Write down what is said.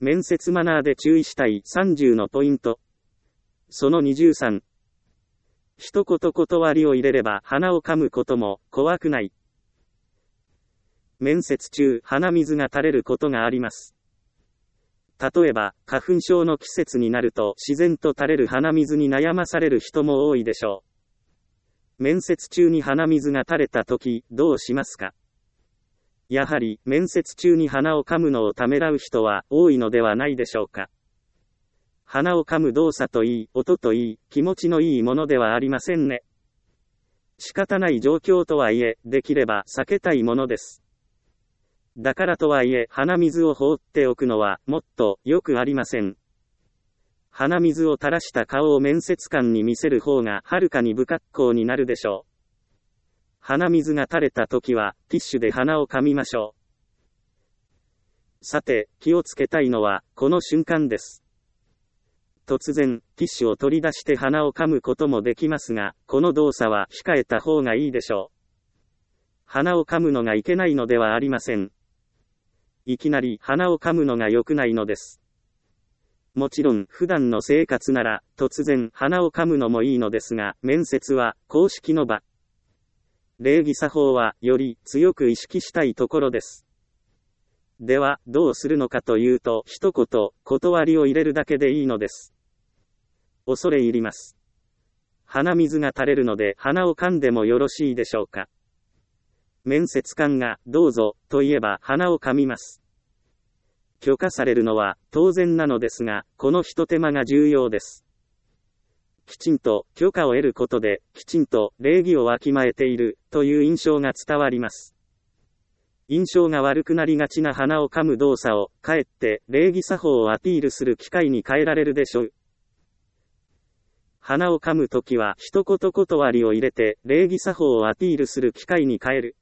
面接マナーで注意したい30のポイント。その23。一言断りを入れれば鼻を噛むことも怖くない。面接中、鼻水が垂れることがあります。例えば、花粉症の季節になると自然と垂れる鼻水に悩まされる人も多いでしょう。面接中に鼻水が垂れたとき、どうしますか？やはり、面接中に鼻を噛むのをためらう人は多いのではないでしょうか。鼻を噛む動作といい、音といい、気持ちのいいものではありませんね。仕方ない状況とはいえ、できれば避けたいものです。だからとはいえ、鼻水を放っておくのは、もっと、よくありません。鼻水を垂らした顔を面接官に見せる方が、はるかに不格好になるでしょう。鼻水が垂れた時は、ティッシュで鼻を噛みましょう。さて、気をつけたいのは、この瞬間です。突然、ティッシュを取り出して鼻を噛むこともできますが、この動作は控えた方がいいでしょう。鼻を噛むのがいけないのではありません。いきなり鼻を噛むのが良くないのです。もちろん、普段の生活なら、突然鼻を噛むのもいいのですが、面接は公式の場。礼儀作法は、より強く意識したいところです。では、どうするのかというと、一言、断りを入れるだけでいいのです。恐れ入ります。鼻水が垂れるので、鼻を噛んでもよろしいでしょうか。面接官が、どうぞ、と言えば鼻を噛みます。許可されるのは、当然なのですが、この一手間が重要です。きちんと許可を得ることで、きちんと礼儀をわきまえているという印象が伝わります。印象が悪くなりがちな鼻を噛む動作を、かえって礼儀作法をアピールする機会に変えられるでしょう。鼻を噛むときは一言断りを入れて礼儀作法をアピールする機会に変える。